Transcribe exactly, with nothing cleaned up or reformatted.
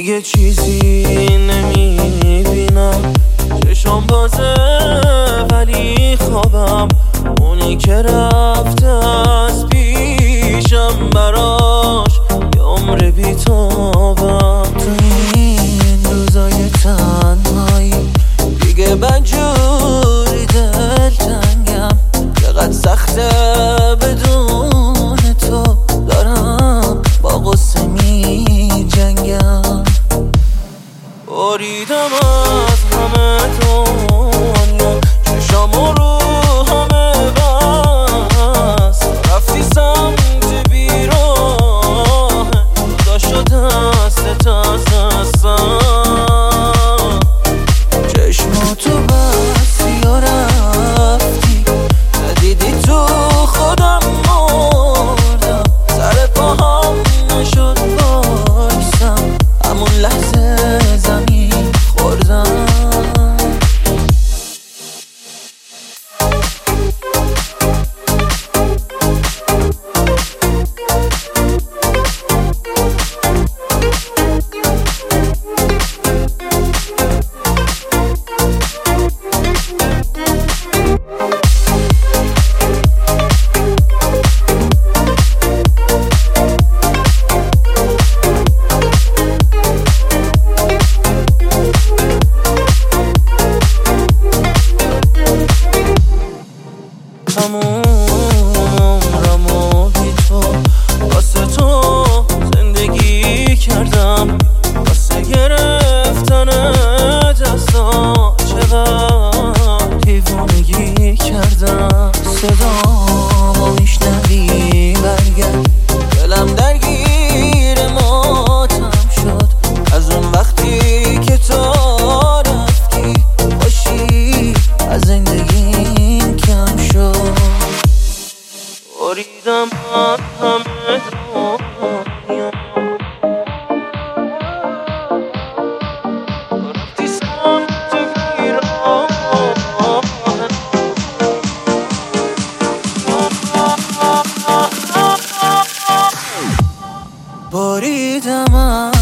دیگه چیزی نمیبینم، چشم بازه ولی خوابم. اونی که رفته از پیشم، براش یه عمر بیتابم. تو این روزای تنهایی دیگه بدجوری دلتنگم. چقدر سخته بدون تو، دارم با غصه می جنگم. بریدم از همه دنیا، چشامو رو همه بس. رفتی سمت بیراه، جدا شد دستت از دستم. چشماتو بستی و رفتی، ندیدی تو خودم مردم. سر پاهم نشد بایستم، همون لحظه زمین خوردم. تموم عمرمو بی تو واسه تو زندگی کردم. واسه گرفتن دستا چقدر دیوونگی کردم. صدامو میشنوی برگرد، دلم درگیر ماتم شد. از اون وقتی که تو رفتی، خوشی از زندگیم کم شد. بریدم از همه دنیا، رفتی سمت بیراه. بریدم